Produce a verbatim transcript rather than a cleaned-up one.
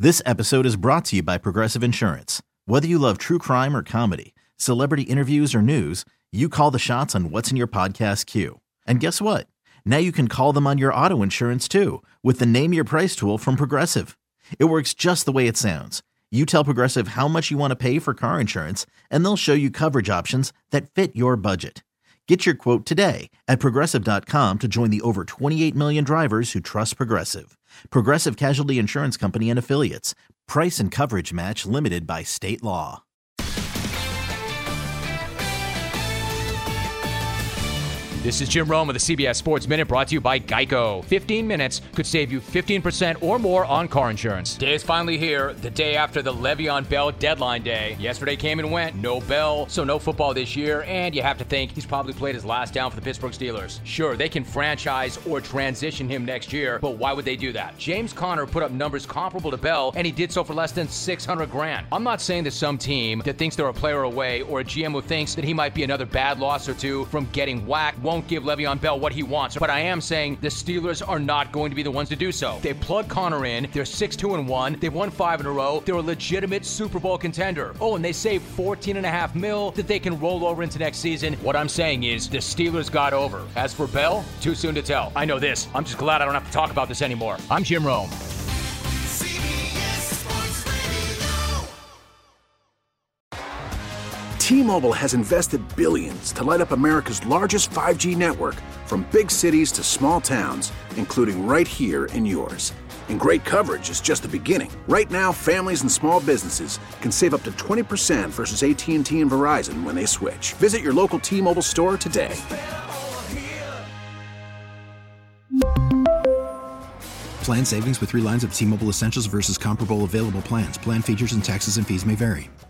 This episode is brought to you by Progressive Insurance. Whether you love true crime or comedy, celebrity interviews or news, you call the shots on what's in your podcast queue. And guess what? Now you can call them on your auto insurance too with the Name Your Price tool from Progressive. It works just the way it sounds. You tell Progressive how much you want to pay for car insurance, and they'll show you coverage options that fit your budget. Get your quote today at Progressive dot com to join the over twenty-eight million drivers who trust Progressive. Progressive Casualty Insurance Company and Affiliates. Price and coverage match limited by state law. This is Jim Rome with the C B S Sports Minute, brought to you by Geico. fifteen minutes could save you fifteen percent or more on car insurance. Day is finally here, the day after the Le'Veon Bell deadline day. Yesterday came and went, no Bell, so no football this year, and you have to think he's probably played his last down for the Pittsburgh Steelers. Sure, they can franchise or transition him next year, but why would they do that? James Conner put up numbers comparable to Bell, and he did so for less than six hundred grand. I'm not saying that some team that thinks they're a player away or a G M who thinks that he might be another bad loss or two from getting whacked won't give Le'Veon Bell what he wants, but I am saying the Steelers are not going to be the ones to do so. They plugged Conner in, they're six two and one, they've won five in a row, they're a legitimate Super Bowl contender. Oh, and they saved fourteen and a half mil that they can roll over into next season. What I'm saying is the Steelers got over. As for Bell, too soon to tell. I know this. I'm just glad I don't have to talk about this anymore. I'm Jim Rome. T-Mobile has invested billions to light up America's largest five G network, from big cities to small towns, including right here in yours. And great coverage is just the beginning. Right now, families and small businesses can save up to twenty percent versus A T and T and Verizon when they switch. Visit your local T-Mobile store today. Plan savings with three lines of T-Mobile Essentials versus comparable available plans. Plan features and taxes and fees may vary.